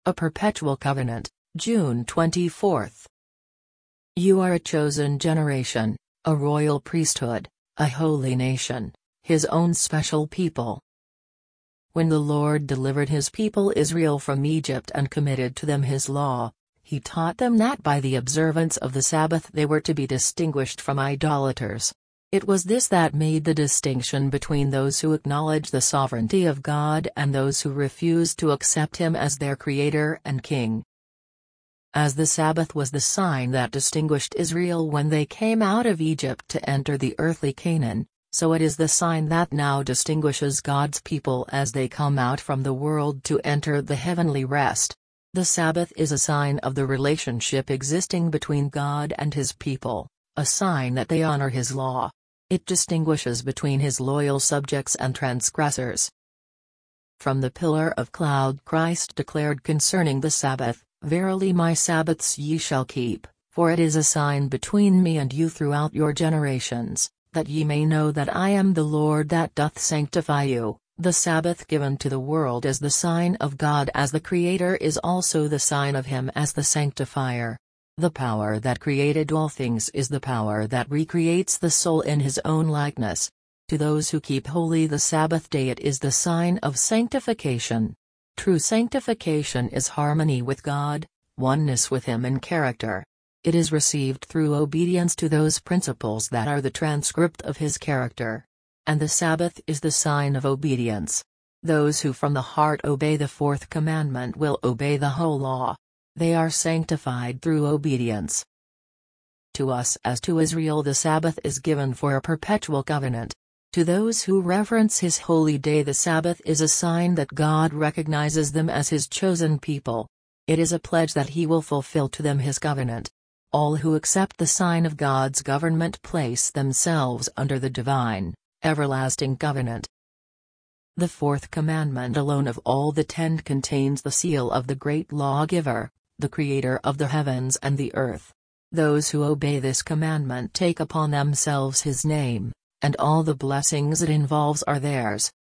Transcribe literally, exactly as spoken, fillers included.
A Perpetual Covenant, June twenty-fourth. You are a chosen generation, a royal priesthood, a holy nation, His own special people. When the Lord delivered His people Israel from Egypt and committed to them His law, He taught them that by the observance of the Sabbath they were to be distinguished from idolaters. It was this that made the distinction between those who acknowledge the sovereignty of God and those who refuse to accept Him as their Creator and King. As the Sabbath was the sign that distinguished Israel when they came out of Egypt to enter the earthly Canaan, so it is the sign that now distinguishes God's people as they come out from the world to enter the heavenly rest. The Sabbath is a sign of the relationship existing between God and His people, a sign that they honor His law. It distinguishes between His loyal subjects and transgressors. From the pillar of cloud Christ declared concerning the Sabbath, "Verily my Sabbaths ye shall keep, for it is a sign between me and you throughout your generations, that ye may know that I am the Lord that doth sanctify you." The Sabbath given to the world as the sign of God as the Creator is also the sign of Him as the Sanctifier. The power that created all things is the power that recreates the soul in His own likeness. To those who keep holy the Sabbath day it is the sign of sanctification. True sanctification is harmony with God, oneness with Him in character. It is received through obedience to those principles that are the transcript of His character. And the Sabbath is the sign of obedience. Those who from the heart obey the fourth commandment will obey the whole law. They are sanctified through obedience. To us as to Israel the Sabbath is given for a perpetual covenant. To those who reverence His holy day the Sabbath is a sign that God recognizes them as His chosen people. It is a pledge that He will fulfill to them His covenant. All who accept the sign of God's government place themselves under the divine, everlasting covenant. The fourth commandment alone of all the ten contains the seal of the great lawgiver, the Creator of the heavens and the earth. Those who obey this commandment take upon themselves His name, and all the blessings it involves are theirs.